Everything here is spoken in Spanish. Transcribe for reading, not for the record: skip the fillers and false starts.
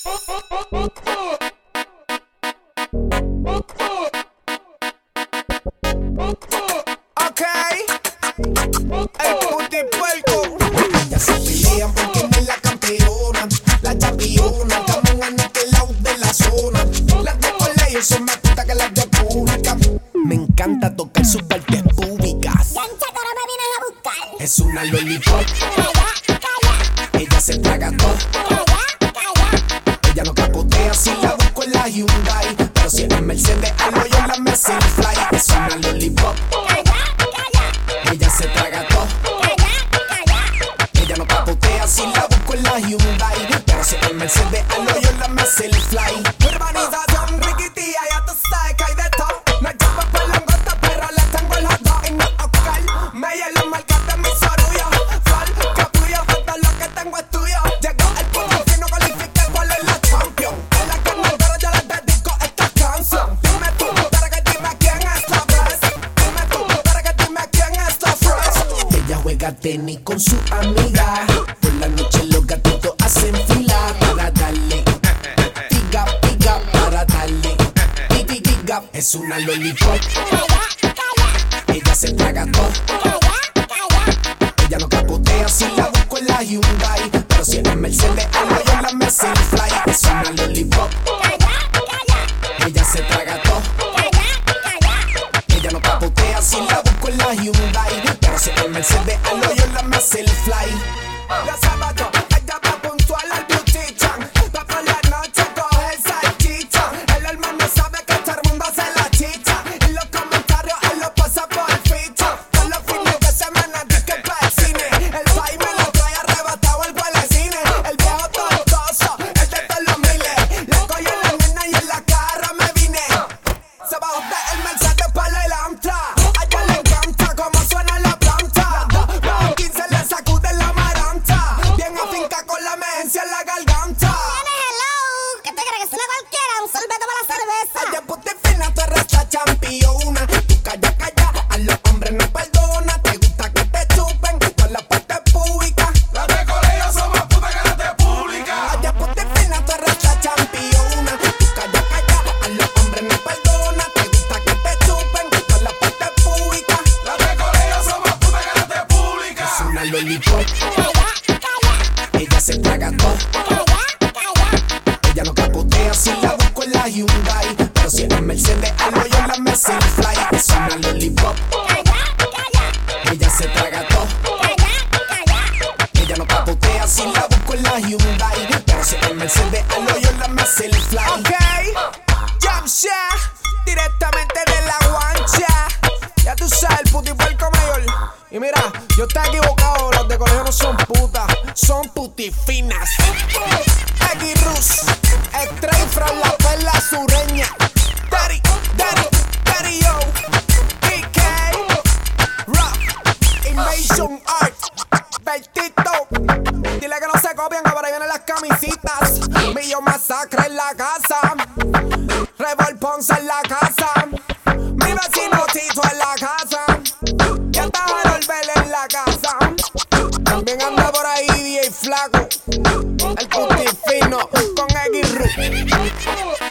Ok, el putipuerco. Ya se pelean porque no es la campeona, la championa. Estamos en aquel lado de la zona. Las de colegio son más putas que las de pública. Me encanta tocar sus partes públicas. Gancha, que ahora me vienes a buscar. Es una lollipop. Calla, calla, Ella se traga todo. calla, calla. Ella no capotea si la busco en la Hyundai. Pero si en el Mercedes algo yo la Mercedes Fly. Es una lollipop. Ella se traga todo. Ella no capotea si la busco en la Hyundai. Pero si en el Mercedes algo yo la Mercedes Fly. Urbanización riquitía, ya tú sabes que hay de todo. No llamo por langota, pero le tengo el hot dog. Y no Oscar, me hielo marcas de mi sorullo. Fal, capullo, todo lo que tengo es tuyo. Llegó el punto que no califique, ¿cuál es la champion? En la carnal, yo les dedico esta canción. Dime tú, para que dime quién es la fresh. Dime tú, para que dime quién es la fresh. Ella juega tenis con su amiga. Por la noche los gatitos hacen fila para darle. Piga, piga, para darle. Piga, piga, es una lollipop. Ella se traga todo. Ella no capotea si la busco en la Hyundai. Pero si en el Mercedes algo yo la Mercedes Fly. Es una lollipop. Ella se traga todo. Ella no capotea si la busco en la Hyundai. Pero si en el Mercedes algo yo la Mercedes Fly. Los sábados ella va puntual al beauty chan. Va por la noche coge el salchicha. El hermano sabe que todo el mundo hace la chicha. Y los comentarios él los pasa por ficha. Todos los fines de semana dice que pa' el cine. El país me lo trae arrebatado el cine. El viejo tortoso, el de todos los miles. Le cogió en la nena y en la cara me vine. Se bajó del Mercedes para el Amtra. A ella le encanta cómo suena la planta. Bajo 15 le sacude la maranta. Bien afinca con la emergencia en la garganta. Hello, ¿qué te crees que soy cualquiera? Un sorbete para la cerveza. Ella es puta fina, tú eres la championa. Tú calla, calla, a los hombres no perdona. Te gusta que te chupen con la parte pública. Las de colegio son más putas que las de pública. Ella es puta fina, tú eres la championa. Tú calla, calla, a los hombres no perdona. Te gusta que te chupen con la parte pública. Las de colegio son más putas que las de pública. Es una lollipop. Ella se traga todo. Ella no capotea si la busco en la Hyundai. Pero si en el Mercedes algo yo la Mercedes Fly. Es una lollipop. Ella se traga todo. Ella no capotea si la busco en la Hyundai. Pero si en el Mercedes algo yo la Mercedes Fly. Ok, Jamsha, directamente de la guancha. Ya tú sabes, el putipuerco mayor. Y mira, yo estaba equivocado, las de colegio no son putas, son putifinas. X Rus, Stray from la perla sureña. Daddy, Daddy, Daddy Yo, DK, Rock, Invasion Art, Bertito. Dile que no se copian, que por ahí vienen las camisitas. Millo Masacre en la casa, Revol Ponce en la casa. Mi vecino Tito en la casa. Ya está Harold Bell en la casa. También anda por ahí DJ Flaco, el putifino con X Ru.